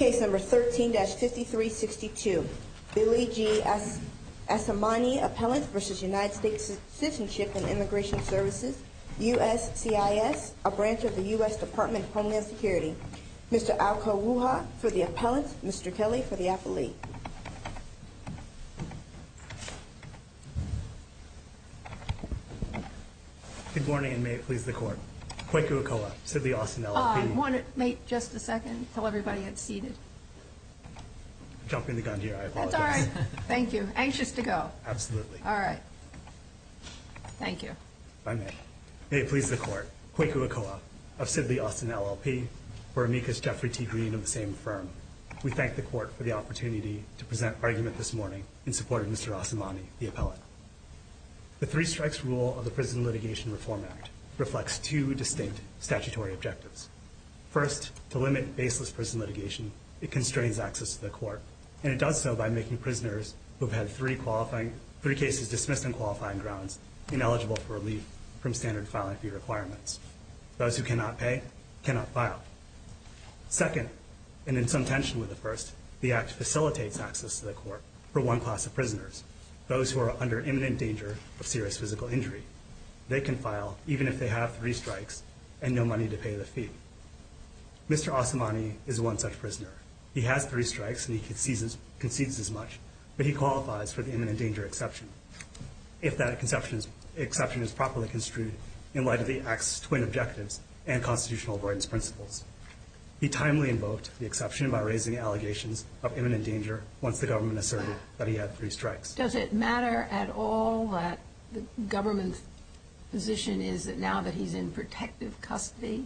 Case number 13-5362. Billy G. Assamani, Appellant v. United States Citizenship and Immigration Services, USCIS, a branch of the U.S. Department of Homeland Security. Mr. Alco-Wuha for the appellant, Mr. Kelly for the appellee. Good morning, and may it please the Court. Kwaku Okoa, Sidley Austin LLP. Want to wait just a second until everybody gets seated. Jumping the gun here, I apologize. That's all right. Thank you. Anxious to go. Absolutely. All right. Thank you. If I may. May it please the Court. Kwaku Okoa of Sidley Austin LLP, for amicus Jeffrey T. Green of the same firm. We thank the Court for the opportunity to present argument this morning in support of Mr. Assamani, the appellant. The three strikes rule of the Prison Litigation Reform Act reflects two distinct statutory objectives. First, to limit baseless prison litigation, it constrains access to the court, and it does so by making prisoners who have had three cases dismissed on qualifying grounds ineligible for relief from standard filing fee requirements. Those who cannot pay cannot file. Second, and in some tension with the first, the Act facilitates access to the court for one class of prisoners, those who are under imminent danger of serious physical injury. They can file even if they have three strikes and no money to pay the fee. Mr. Assamani is one such prisoner. He has three strikes and he concedes as much, but he qualifies for the imminent danger exception if that exception is properly construed in light of the Act's twin objectives and constitutional avoidance principles. He timely invoked the exception by raising allegations of imminent danger once the government asserted that he had three strikes. Does it matter at all that the government's position is that now that he's in protective custody,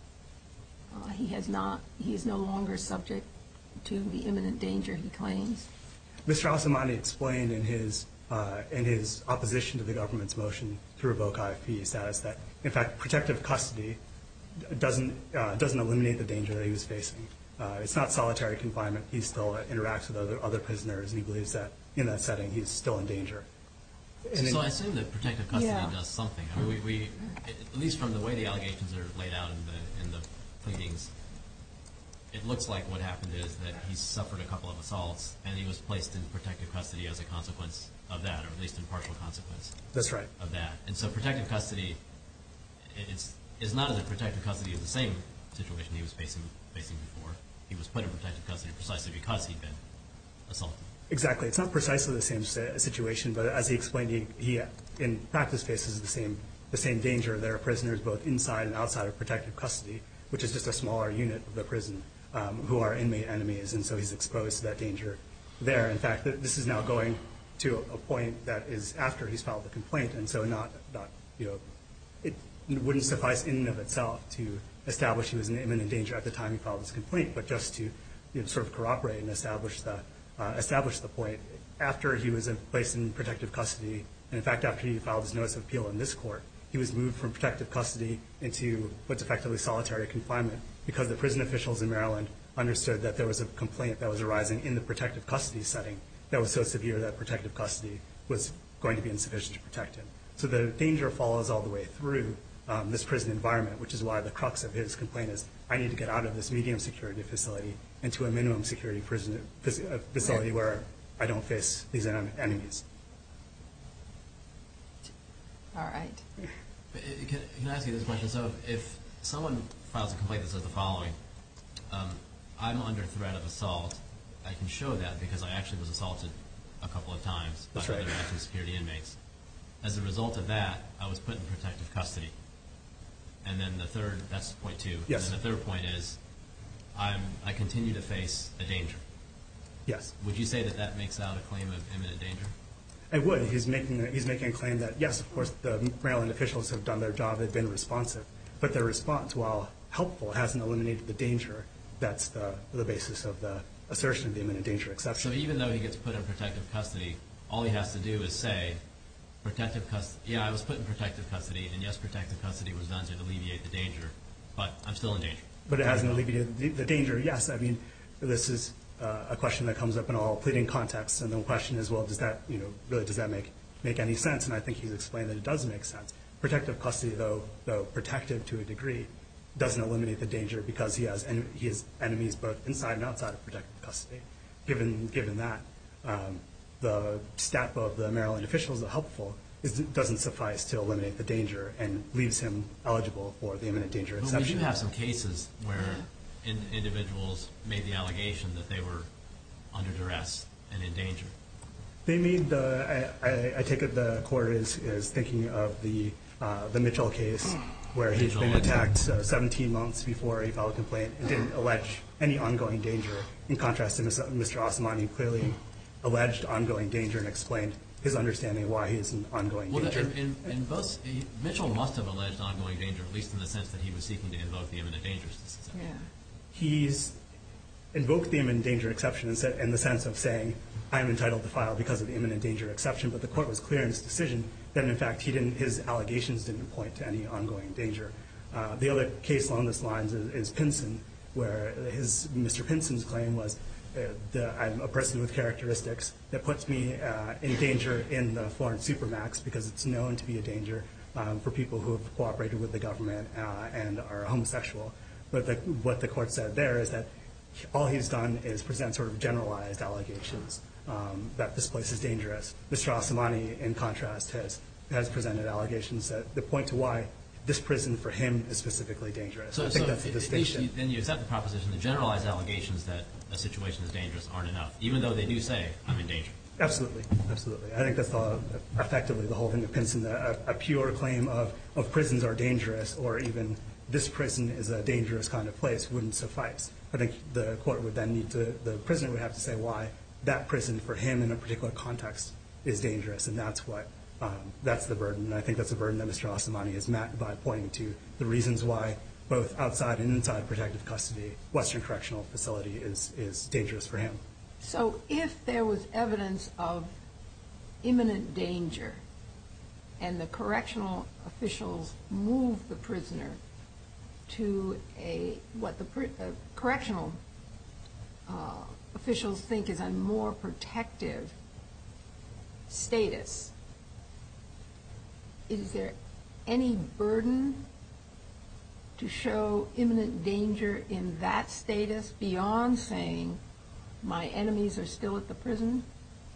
he is no longer subject to the imminent danger he claims? Mr. Assamani explained in his opposition to the government's motion to revoke IFP status that, in fact, protective custody doesn't eliminate the danger that he was facing. It's not solitary confinement. He still interacts with other prisoners, and he believes that in that setting he's still in danger. So I assume that protective custody does something. I mean, we at least from the way the allegations are laid out in the pleadings, it looks like what happened is that he suffered a couple of assaults, and he was placed in protective custody as a consequence of that, or at least in partial consequence. That's right. Of that. And so protective custody is not as if protective custody is the same situation he was facing before. He was put in protective custody precisely because he'd been assaulted. Exactly. It's not precisely the same situation, but as he explained, he in practice faces the same danger. There are prisoners both inside and outside of protective custody, which is just a smaller unit of the prison, who are inmate enemies, and so he's exposed to that danger there. In fact, this is now going to a point that is after he's filed the complaint, and so it wouldn't suffice in and of itself to establish he was in imminent danger at the time he filed his complaint, but just to sort of corroborate and establish the point after he was placed in protective custody, and in fact after he filed his notice of appeal in this court, he was moved from protective custody into what's effectively solitary confinement because the prison officials in Maryland understood that there was a complaint that was arising in the protective custody setting that was so severe that protective custody was going to be insufficient to protect him. So the danger follows all the way through this prison environment, which is why the crux of his complaint is, I need to get out of this medium security facility into a minimum security prison facility where I don't face these enemies. All right. Can I ask you this question? So if someone files a complaint that says the following, I'm under threat of assault, I can show that because I actually was assaulted a couple of times by other maximum security inmates. As a result of that, I was put in protective custody. And then the third, that's point two. Yes. And then the third point is, I continue to face a danger. Yes. Would you say that that makes out a claim of imminent danger? I would. He's making a claim that, yes, of course, the Maryland officials have done their job, they've been responsive, but their response, while helpful, hasn't eliminated the danger. That's the basis of the assertion of the imminent danger exception. So even though he gets put in protective custody, all he has to do is say, I was put in protective custody, and yes, protective custody was done to alleviate the danger, but I'm still in danger. But it hasn't alleviated the danger, yes. I mean, this is a question that comes up in all pleading contexts, and the question is, well, does that make any sense? And I think he's explained that it does make sense. Protective custody, though protective to a degree, doesn't eliminate the danger because he has enemies both inside and outside of protective custody. Given that, the step of the Maryland officials, the helpful, doesn't suffice to eliminate the danger and leaves him eligible for the imminent danger exception. But we do have some cases where individuals made the allegation that they were under duress and in danger. They made I take it the court is thinking of the Mitchell case where he's been attacked 17 months before he filed a complaint and didn't allege any ongoing danger. In contrast to Mr. Osamani, clearly alleged ongoing danger and explained his understanding why he is in ongoing danger. In both, Mitchell must have alleged ongoing danger, at least in the sense that he was seeking to invoke the imminent danger exception. Yeah. He's invoked the imminent danger exception in the sense of saying, I am entitled to file because of the imminent danger exception, but the court was clear in its decision that, in fact, his allegations didn't point to any ongoing danger. The other case along this lines is Pinson, where Mr. Pinson's claim was, I'm a person with characteristics that puts me in danger in the foreign supermax because it's known to be a danger for people who have cooperated with the government and are homosexual. But what the court said there is that all he's done is present sort of generalized allegations that this place is dangerous. Mr. Osamani, in contrast, has presented allegations that point to why this prison for him is specifically dangerous. I think that's the distinction. Then you accept the proposition that generalized allegations that a situation is dangerous aren't enough, even though they do say, I'm in danger. Absolutely. Absolutely. I think that's effectively the whole thing of Pinson, a pure claim of prisons are dangerous or even this prison is a dangerous kind of place wouldn't suffice. I think the court would then the prisoner would have to say why that prison for him in a particular context is dangerous, and that's the burden. And I think that's a burden that Mr. Osamani has met by pointing to the reasons why both outside and inside protective custody, Western Correctional Facility is dangerous for him. So if there was evidence of imminent danger and the correctional officials moved the prisoner to what the correctional officials think is a more protective status, is there any burden to show imminent danger in that status beyond saying my enemies are still at the prison?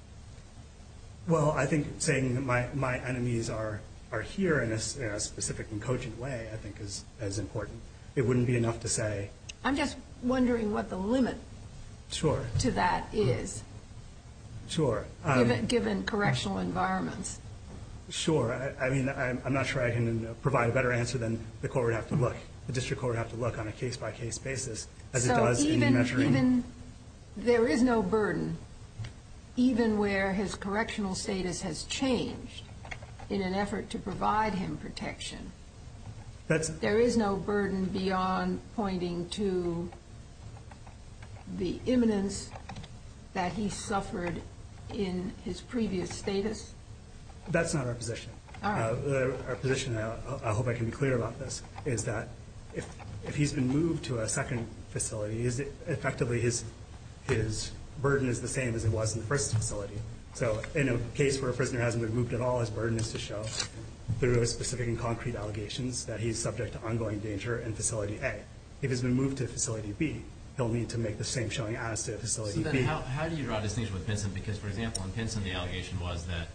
Well, I think saying that my enemies are here in a specific and cogent way, I think, is important. It wouldn't be enough to say. I'm just wondering what the limit to that is. Sure. Given correctional environments. Sure. I mean, I'm not sure I can provide a better answer than the court would have to look. The district court would have to look on a case-by-case basis, as it does in measuring. So even there is no burden, even where his correctional status has changed in an effort to provide him protection. There is no burden beyond pointing to the imminence that he suffered in his previous status? That's not our position. All right. Our position, I hope I can be clear about this, is that if he's been moved to a second facility, effectively his burden is the same as it was in the first facility. So in a case where a prisoner hasn't been moved at all, his burden is to show through specific and concrete allegations that he's subject to ongoing danger in Facility A. If he's been moved to Facility B, he'll need to make the same showing as to Facility B. So then how do you draw a distinction with Pinson? Because, for example, in Pinson the allegation was that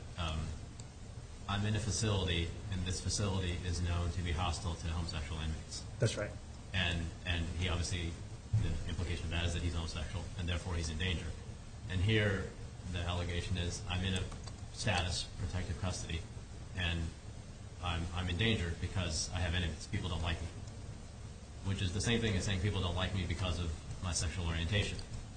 I'm in a facility, and this facility is known to be hostile to homosexual inmates. That's right. And he obviously, the implication of that is that he's homosexual, and therefore he's in danger. And here the allegation is I'm in a status, protective custody, and I'm in danger because I have enemies. People don't like me, which is the same thing as saying people don't like me because of my sexual orientation.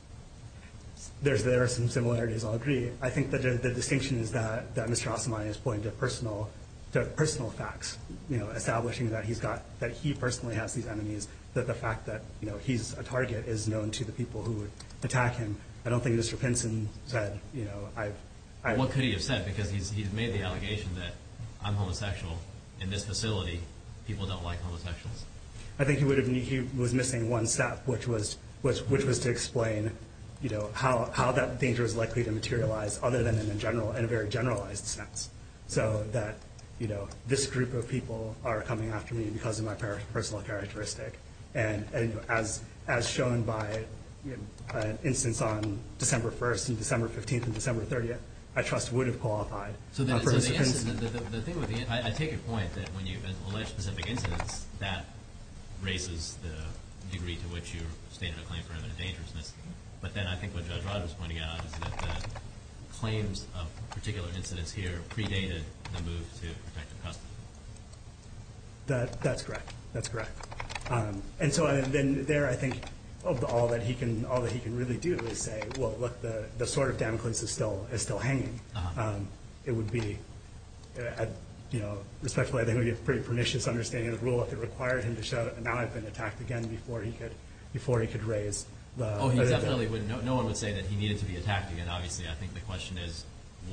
There are some similarities, I'll agree. I think that the distinction is that Mr. Osamani is pointing to personal facts, establishing that he personally has these enemies, that the fact that he's a target is known to the people who would attack him. I don't think Mr. Pinson said, What could he have said? Because he's made the allegation that I'm homosexual. In this facility, people don't like homosexuals. I think he was missing one step, which was to explain, how that danger is likely to materialize, other than in a very generalized sense. So that this group of people are coming after me because of my personal characteristic. And as shown by an instance on December 1st and December 15th and December 30th, I trust would have qualified. The thing with I take your point that when you allege specific incidents, that raises the degree to which you stated a claim for imminent dangerousness. But then I think what Judge Rogers was pointing out is that the claims of particular incidents here predated the move to protective custody. That's correct. That's correct. And so then there, I think, all that he can really do is say, well, look, the sword of Damocles is still hanging. It would be, respectfully, I think it would be a pretty pernicious understanding of the rule if it required him to show now I've been attacked again before he could raise the. Oh, he definitely would. No one would say that he needed to be attacked again. Obviously, I think the question is,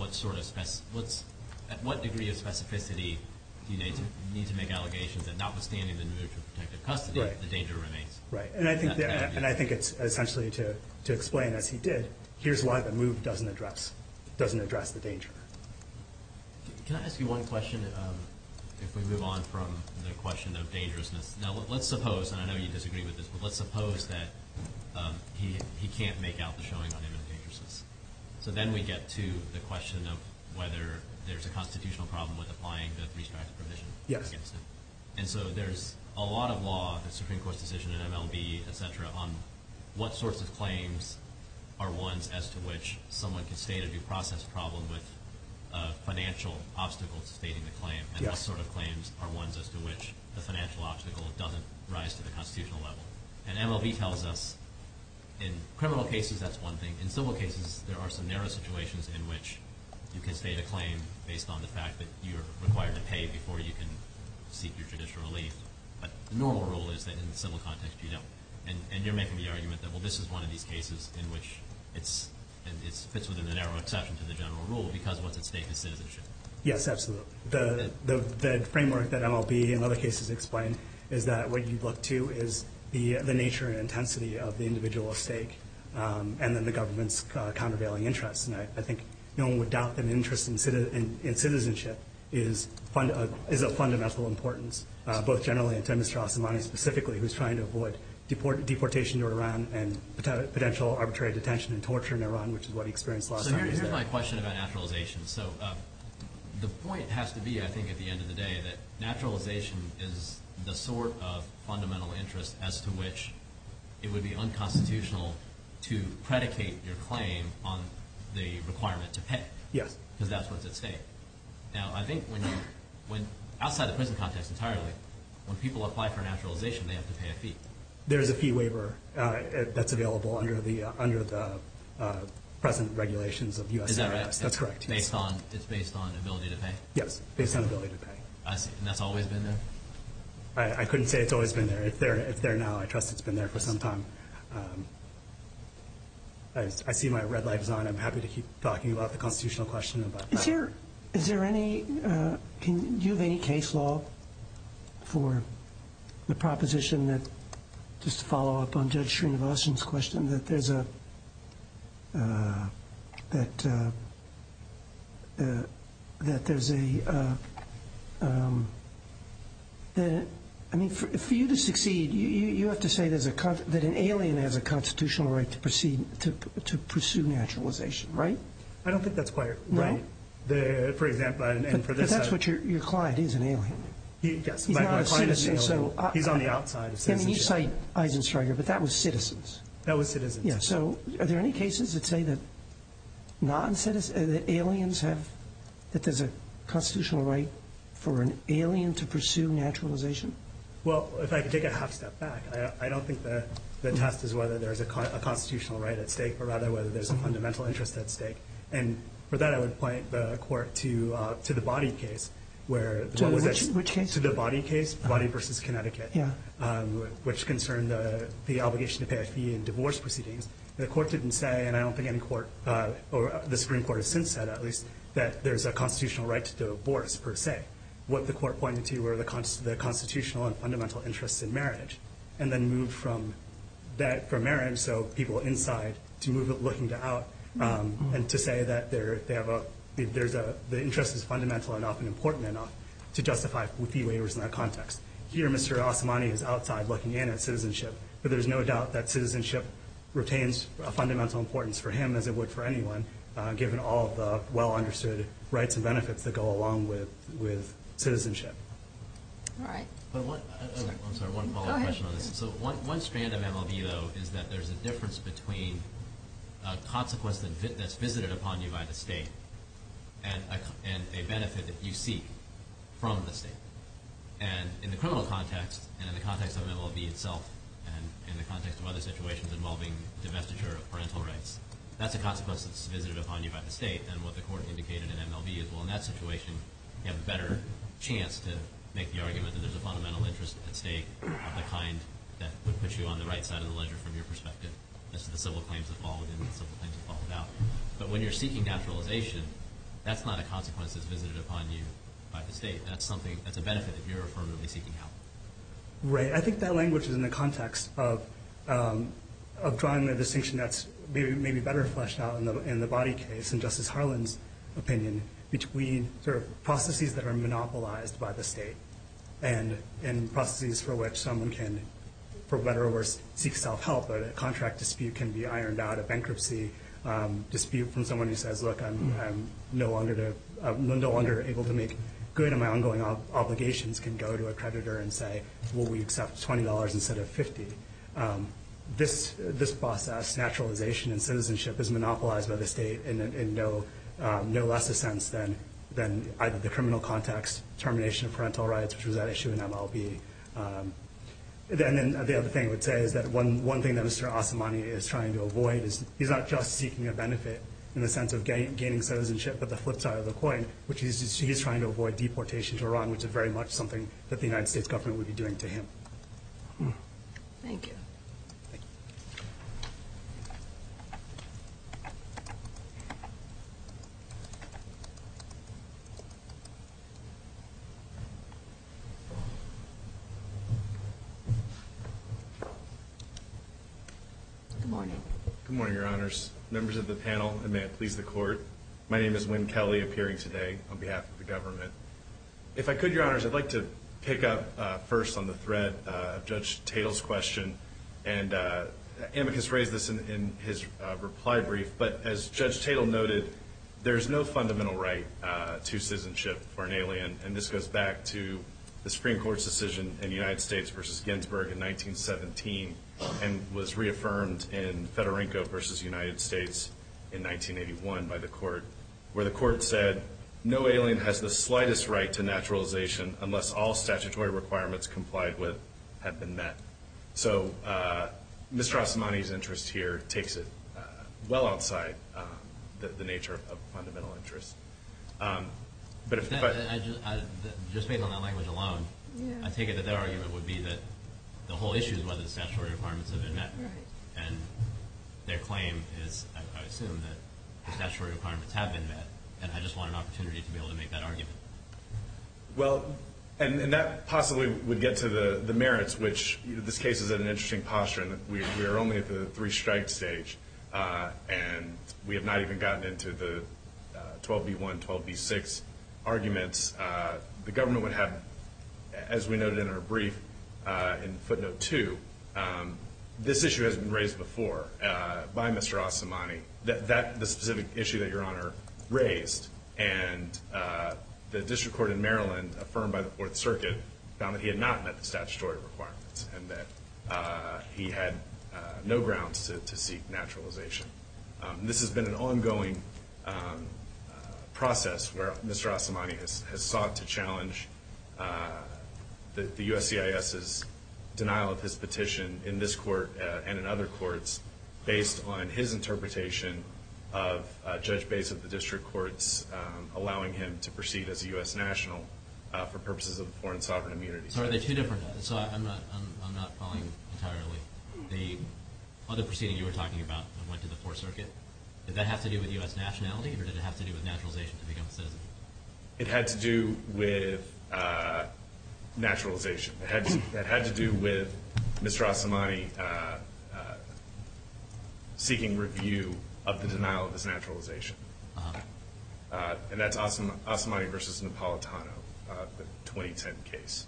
at what degree of specificity do you need to make allegations that, notwithstanding the move to protective custody, the danger remains. Right, and I think it's essentially to explain, as he did, here's why the move doesn't address the danger. Can I ask you one question? If we move on from the question of dangerousness, now let's suppose, and I know you disagree with this, but let's suppose that he can't make out the showing on imminent dangerousness. So then we get to the question of whether there's a constitutional problem with applying the three-strikes provision against him. And so there's a lot of law, the Supreme Court's decision in MLB, et cetera, on what sorts of claims are ones as to which someone can state a due process problem with financial obstacles to stating the claim, and what sort of claims are ones as to which the financial obstacle doesn't rise to the constitutional level. And MLB tells us in criminal cases that's one thing. In civil cases, there are some narrow situations in which you can state a claim based on the fact that you're required to pay before you can seek your judicial relief. But the normal rule is that in the civil context you don't. And you're making the argument that, well, this is one of these cases in which it fits within the narrow exception to the general rule because what's at stake is citizenship. Yes, absolutely. The framework that MLB and other cases explain is that what you look to is the nature and intensity of the individual stake, and then the government's countervailing interests. And I think no one would doubt that an interest in citizenship is of fundamental importance, both generally and to Mr. Asomani specifically, who's trying to avoid deportation to Iran and potential arbitrary detention and torture in Iran, which is what he experienced last time he was there. So here's my question about naturalization. So the point has to be, I think, at the end of the day, that naturalization is the sort of fundamental interest as to which it would be unconstitutional to predicate your claim on the requirement to pay. Yes. Because that's what's at stake. Now, I think when outside the prison context entirely, when people apply for naturalization, they have to pay a fee. There's a fee waiver that's available under the present regulations of USCIS. Is that right? That's correct. It's based on ability to pay? Yes, based on ability to pay. I see. And that's always been there? I couldn't say it's always been there. It's there now. I trust it's been there for some time. I see my red light is on. I'm happy to keep talking about the constitutional question about that. Is there any? Do you have any case law for the proposition that, just to follow up on Judge Srinivasan's question, that there's a I mean, for you to succeed, you have to say that an alien has a constitutional right to pursue naturalization, right? I don't think that's quite no? right. For example, but that's what your client is, an alien. Yes, he's not a citizen, so he's on the outside of citizenship. I mean, you cite Eisensteiger, but that was citizens. That was citizens. Yeah. So, are there any cases that say that that aliens have, that there's a constitutional right for an alien to pursue naturalization? Well, if I could take a half step back, I don't think the test is whether there's a constitutional right at stake, but rather whether there's a fundamental interest at stake. And for that, I would point the court to the Body case, where which case? To the Body case, Body versus Connecticut, which concerned the obligation to pay a fee in divorce proceedings. The court didn't say, and I don't think any court or the Supreme Court has since said, at least, that there's a constitutional right to divorce per se. What the court pointed to were the constitutional and fundamental interests in marriage, and then moved from marriage, so people inside, to move looking to out, and to say that the interest is fundamental enough and important enough to justify fee waivers in that context. Here, Mr. Asmani is outside looking in at citizenship, but there's no doubt that citizenship retains a fundamental importance for him as it would for anyone, given all of the well-understood rights and benefits that go along with citizenship. All right. But one follow-up question on this. So one strand of MLB, though, is that there's a difference between a consequence that's visited upon you by the state and a benefit that you seek from the state. And in the criminal context, and in the context of MLB itself, and in the context of other situations involving divestiture of parental rights, that's a consequence that's visited upon you by the state. And what the court indicated in MLB is, well, in that situation, you have a better chance to make the argument that there's a fundamental interest at stake of the kind that would put you on the right side of the ledger from your perspective, as to the civil claims that fall within and the civil claims that fall without. But when you're seeking naturalization, that's not a consequence that's visited upon you by the state. That's a benefit that you're affirmatively seeking out. Right. I think that language is in the context of drawing a distinction that's maybe better fleshed out in the Body case, in Justice Harlan's opinion, between sort of processes that are monopolized by the state and processes for which someone can, for better or worse, seek self-help. A contract dispute can be ironed out. A bankruptcy dispute from someone who says, look, I'm no longer able to make good on my ongoing obligations, can go to a creditor and say, well, we accept $20 instead of $50. This process, naturalization and citizenship, is monopolized by the state in no less a sense than either the criminal context, termination of parental rights, which was at issue in MLB. And then the other thing I would say is that one thing that Mr. Asmani is trying to avoid is he's not just seeking a benefit in the sense of gaining citizenship, but the flip side of the coin, which he's trying to avoid deportation to Iran, which is very much something that the United States government would be doing to him. Thank you. Good morning. Good morning, Your Honors, members of the panel, and may it please the Court. My name is Wynn Kelly, appearing today on behalf of the government. If I could, Your Honors, I'd like to pick up first on the thread of Judge Tatel's question. And Amicus raised this in his reply brief, but as Judge Tatel noted, there's no fundamental right to citizenship for an alien, and this goes back to the Supreme Court's decision in United States versus Ginsburg in 1917 and was reaffirmed in Federico versus United States in 1981 by the Court, where the Court said, no alien has the slightest right to naturalization unless all statutory requirements complied with have been met. So Mr. Asmani's interest here takes it well outside the nature of fundamental interest. But if just based on that language alone, I take it that their argument would be that the whole issue is whether the statutory requirements have been met. Right. And their claim is, I assume, that the statutory requirements have been met, and I just want an opportunity to be able to make that argument. Well, and that possibly would get to the merits, which this case is at an interesting posture, and we are only at the three-strike stage, and we have not even gotten into the 12b1, 12b6 arguments. The government would have, as we noted in our brief in footnote 2, this issue has been raised before by Mr. Asmani, the specific issue that Your Honor raised, and the district court in Maryland, affirmed by the Fourth Circuit, found that he had not met the statutory requirements and that he had no grounds to seek naturalization. This has been an ongoing process where Mr. Asmani has sought to challenge the USCIS's denial of his petition in this court and in other courts based on his interpretation of Judge Bates of the district courts allowing him to proceed as a U.S. national for purposes of foreign sovereign immunity. So are they two different? So I'm not following entirely. The other proceeding you were talking about that went to the Fourth Circuit, did that have to do with U.S. nationality, or did it have to do with naturalization to become a citizen? It had to do with naturalization. It had to do with Mr. Asmani seeking review of the denial of his naturalization. And that's Asmani versus Napolitano. the 2010 case.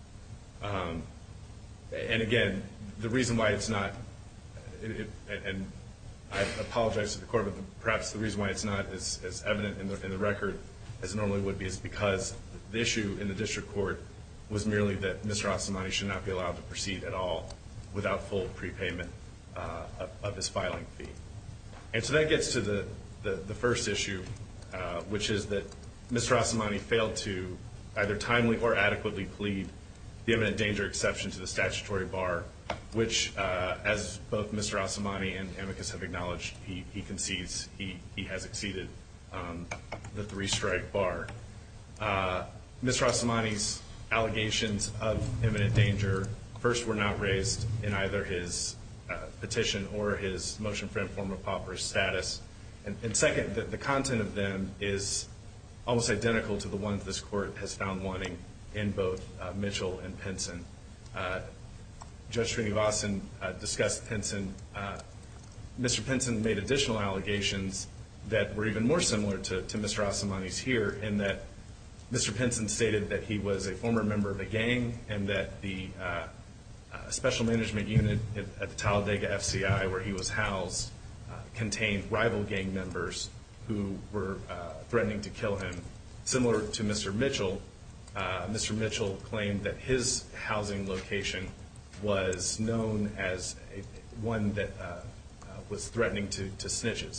And again, the reason why it's not, and I apologize to the court, but perhaps the reason why it's not as evident in the record as it normally would be is because the issue in the district court was merely that Mr. Asomani should not be allowed to proceed at all without full prepayment of his filing fee. And so that gets to the first issue, which is that Mr. Asomani failed to either timely or adequately plead the imminent danger exception to the statutory bar, which, as both Mr. Asomani and amicus have acknowledged, he concedes he has exceeded the three-strike bar. Mr. Asomani's allegations of imminent danger first were not raised in either his petition or his motion for informal pauperous status. And second, the content of them is almost identical to the ones this court has found wanting in both Mitchell and Pinson. Judge Srinivasan discussed Pinson. Mr. Pinson made additional allegations that were even more similar to Mr. Asomani's here, in that Mr. Pinson stated that he was a former member of a gang and that the special management unit at the Talladega FCI where he was housed contained rival gang members who were threatening to kill him. Similar to Mr. Mitchell, Mr. Mitchell claimed that his housing location was known as one that was threatening to snitches.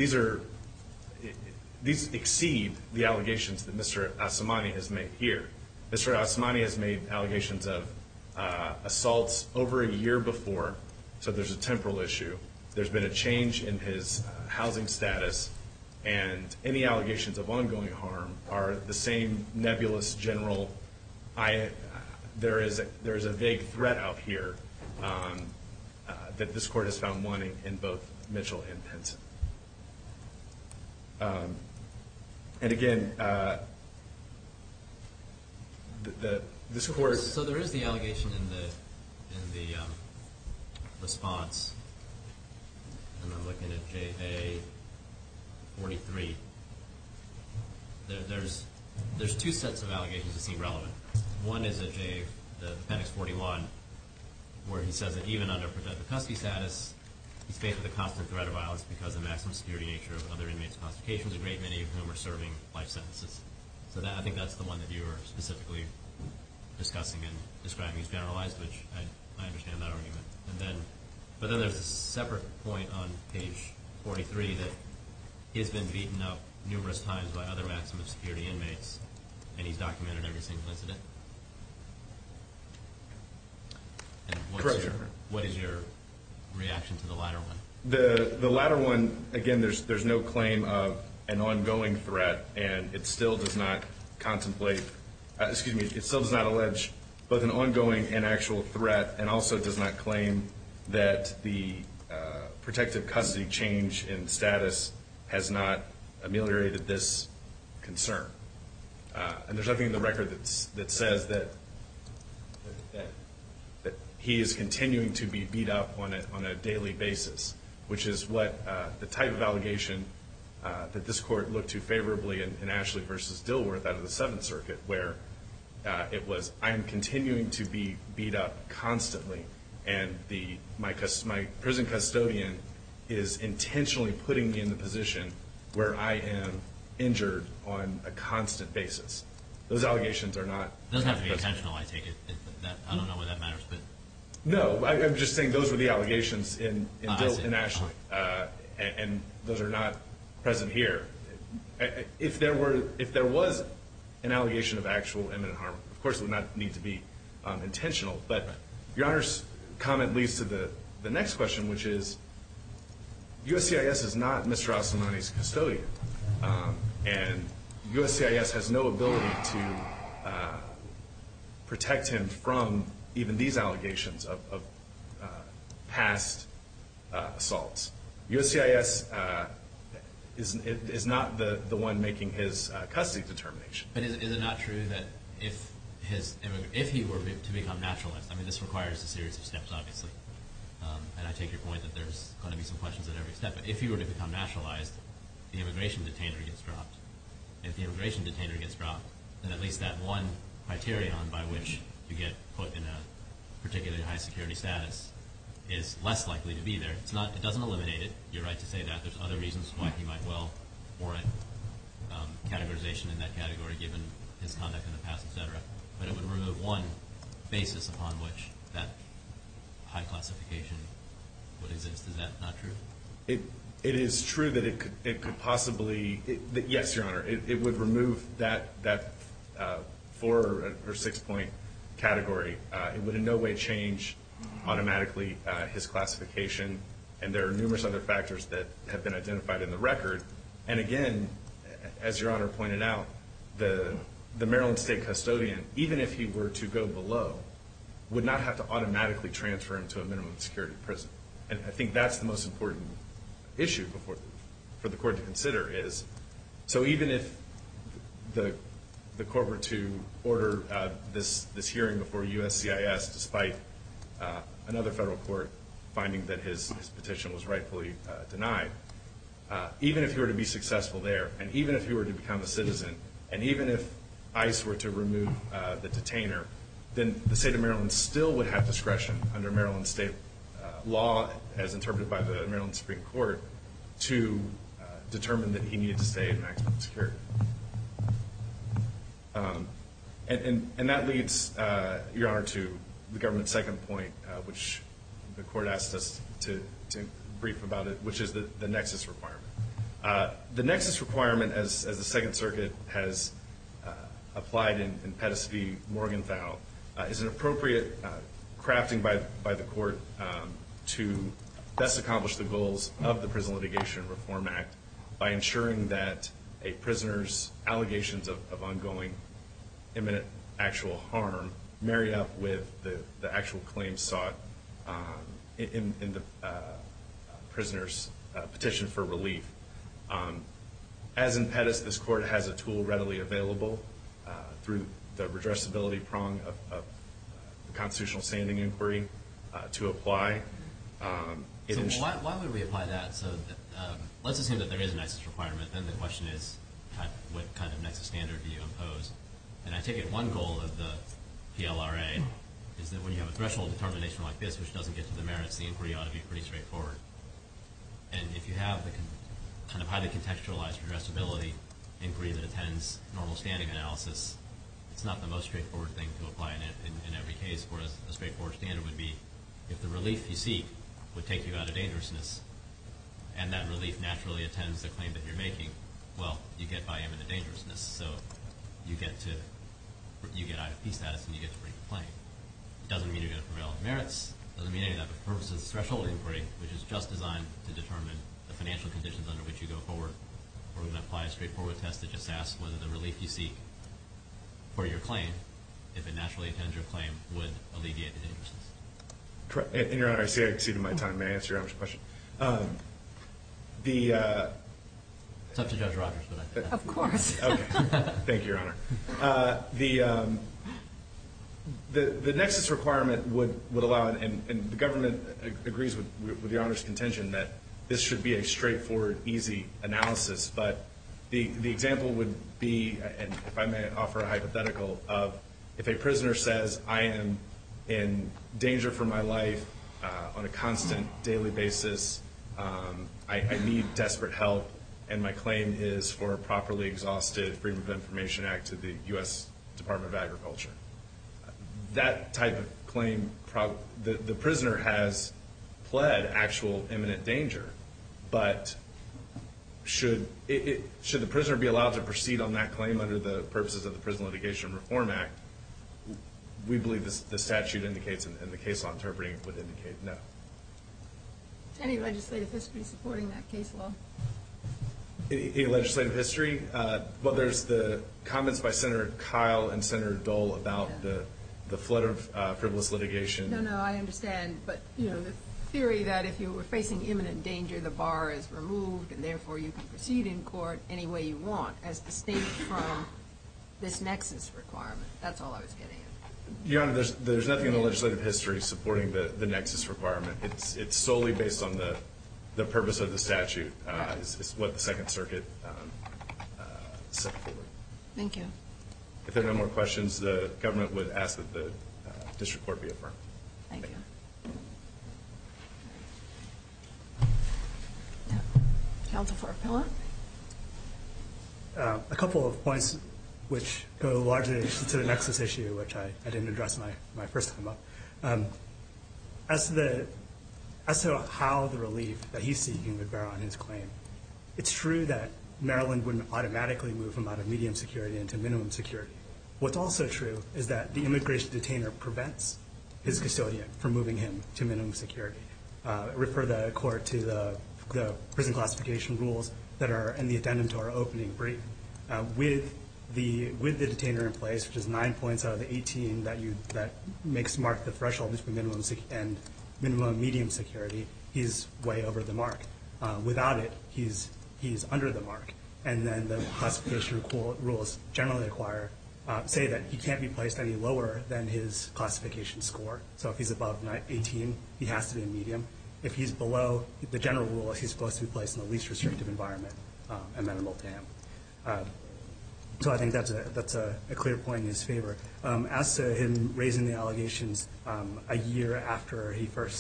These exceed the allegations that Mr. Asomani has made here. Mr. Asomani has made allegations of assaults over a year before, so there's a temporal issue. There's been a change in his housing status, and any allegations of ongoing harm are the same nebulous general, there is a vague threat out here that this court has found wanting in both Mitchell and Pinson. And again, this court... So there is the allegation in the response, and I'm looking at JA 43. There's two sets of allegations that seem relevant. One is at the Appendix 41, where he says that even under protective custody status, he's faced with a constant threat of violence because of the maximum security nature of other inmates' constitutions, a great many of whom are serving life sentences. So I think that's the one that you were specifically discussing and describing as generalized, which I understand that argument. But then there's a separate point on page 43 that he's been beaten up numerous times by other maximum security inmates, and he's documented every single incident. And what is your reaction to the latter one? The latter one, again, there's no claim of an ongoing threat, and it still does not it still does not allege both an ongoing and actual threat, and also does not claim that the protective custody change in status has not ameliorated this concern. And there's nothing in the record that says that he is continuing to be beat up on a daily basis, which is what the type of allegation that this court looked to favorably in Ashley versus Dilworth out of the Seventh Circuit, where it was, I am continuing to be beat up constantly, and my prison custodian is intentionally putting me in the position where I am injured on a constant basis. Those allegations are not... It doesn't have to be intentional, I take it. I don't know whether that matters, but... No, I'm just saying those were the allegations in Ashley, and those are not present here. If there was an allegation of actual imminent harm, of course it would not need to be intentional, but Your Honor's comment leads to the next question, which is, USCIS is not Mr. Asomani's custodian, and USCIS has no ability to protect him from even these allegations of past assaults. USCIS is not the one making his custody determination. But is it not true that if he were to become naturalized, I mean, this requires a series of steps, obviously, and I take your point that there's going to be some questions at every step, but if he were to become naturalized, the immigration detainer gets dropped. If the immigration detainer gets dropped, then at least that one criterion by which you get put in a particularly high security status is less likely to be there. It doesn't eliminate it. You're right to say that. There's other reasons why he might well warrant categorization in that category given his conduct in the past, et cetera. But it would remove one basis upon which that high classification would exist. Is that not true? It is true that it could possibly, yes, Your Honor, it would remove that 4 or 6 point category. It would in no way change automatically his classification, and there are numerous other factors that have been identified in the record. And again, as Your Honor pointed out, the Maryland State Custodian, even if he were to go below, would not have to automatically transfer him to a minimum security prison. And I think that's the most important issue for the court to consider is, so even if the court were to order this hearing before USCIS, despite another federal court finding that his petition was rightfully denied, even if he were to be successful there, and even if he were to become a citizen, and even if ICE were to remove the detainer, then the state of Maryland still would have discretion under Maryland state law, as interpreted by the Maryland Supreme Court, to determine that he needed to stay in maximum security. And that leads, Your Honor, to the government's second point, which the court asked us to brief about it, which is the nexus requirement. The nexus requirement, as the Second Circuit has applied in Pettis v. Morgenthau, is an appropriate crafting by the court to best accomplish the goals of the Prison Litigation Reform Act by ensuring that a prisoner's allegations of ongoing imminent actual harm marry up with the actual claims sought in the prisoner's petition for relief. As in Pettis, this court has a tool readily available through the redressability prong of the constitutional standing inquiry to apply. Why would we apply that? So let's assume that there is a nexus requirement. Then the question is, what kind of nexus standard do you impose? And I take it one goal of the PLRA is that when you have a threshold determination like this, which doesn't get to the merits, the inquiry ought to be pretty straightforward. And if you have the kind of highly contextualized redressability inquiry that attends normal standing analysis, it's not the most straightforward thing to apply in every case, whereas a straightforward standard would be if the relief you seek would take you out of dangerousness, and that relief naturally attends the claim that you're making, well, you get by imminent dangerousness, so you get IFP status and you get to bring a claim. It doesn't mean you're going to prevail on merits. It doesn't mean any of that. But for purposes of the threshold inquiry, which is just designed to determine the financial conditions under which you go forward, we're going to apply a straightforward test that just asks whether the relief you seek for your claim, if it naturally attends your claim, would alleviate the dangerousness. Correct. And, Your Honor, I see I exceeded my time. May I answer Your Honor's question? It's up to Judge Rogers, but I think Of course. Okay. Thank you, Your Honor. The nexus requirement would allow, and the government agrees with Your Honor's contention that this should be a straightforward, easy analysis. But the example would be, and if I may offer a hypothetical, of if a prisoner says, I am in danger for my life on a constant daily basis, I need desperate help, and my claim is for a properly exhausted Freedom of Information Act to the U.S. Department of Agriculture. That type of claim, the prisoner has pled actual imminent danger, but should the prisoner be allowed to proceed on that claim under the purposes of the Prison Litigation Reform Act? We believe the statute indicates, and the case law interpreting it would indicate no. Any legislative history supporting that case law? Any legislative history? Well, there's the comments by Senator Kyle and Senator Dole about the flood of frivolous litigation. No, I understand. But, the theory that if you were facing imminent danger, the bar is removed, and therefore you can proceed in court any way you want, as distinct from this nexus requirement. That's all I was getting at. Your Honor, there's nothing in the legislative history supporting the nexus requirement. It's solely based on the purpose of the statute. Is what the Second Circuit set forward. Thank you. If there are no more questions, the government would ask that the district court be affirmed. Thank you. Counsel for appellant. A couple of points which go largely to the nexus issue, which I didn't address my first time up. As to how the relief that he's seeking would bear on his claim, it's true that Maryland wouldn't automatically move him out of medium security into minimum security. What's also true is that the immigration detainer prevents his custodian from moving him to minimum security. Refer the court to the prison classification rules that are in the addendum to our opening brief. With the detainer in place, which is 9 points out of the 18 that makes mark the threshold between minimum and medium security, he's way over the mark. Without it, he's under the mark. And then the classification rules generally say that he can't be placed any lower than his classification score. So if he's above 18, he has to be in medium. If he's below, the general rule is he's supposed to be placed in the least restrictive environment amenable to him. So I think that's a clear point in his favor. As to him raising the allegations a year after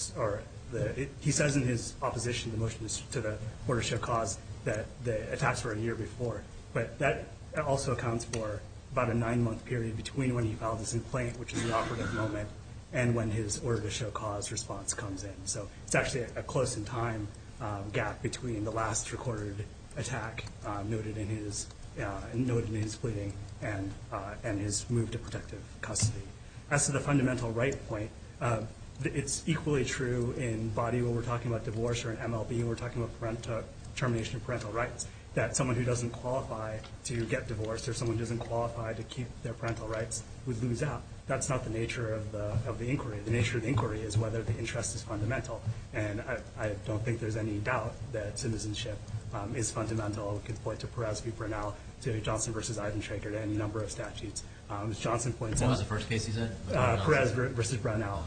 he says in his opposition to the motion to the order to show cause that the attacks were a year before, but that also accounts for about a 9-month period between when he filed his complaint, which is the operative moment, and when his order to show cause response comes in. So it's actually a close in time gap between the last recorded attack noted in his pleading and his move to protective custody. As to the fundamental right point, it's equally true in Body when we're talking about divorce, or in MLB when we're talking about termination of parental rights, that someone who doesn't qualify to get divorced or someone who doesn't qualify to keep their parental rights would lose out. That's not the nature of the inquiry. The nature of the inquiry is whether the interest is fundamental. And I don't think there's any doubt that citizenship is fundamental. We could point to Perez v. Brunel, to Johnson v. Eisentrager, to any number of statutes. As Johnson points out. What was the first case he said? Perez v. Brunel.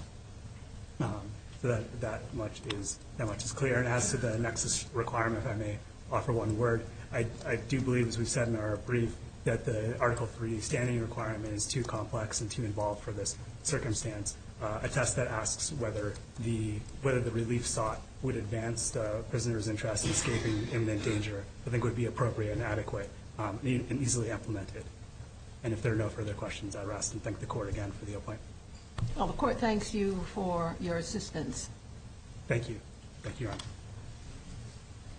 So that much is clear. And as to the nexus requirement, if I may offer one word, I do believe, as we said in our brief, that the Article 3 standing requirement is too complex and too involved for this circumstance. A test that asks whether the relief sought would advance the prisoner's interest in escaping imminent danger, I think would be appropriate and adequate and easily implemented. And if there are no further questions, I rest and thank the Court again for the appointment. Well, the Court thanks you for your assistance. Thank you. Thank you, Your Honor.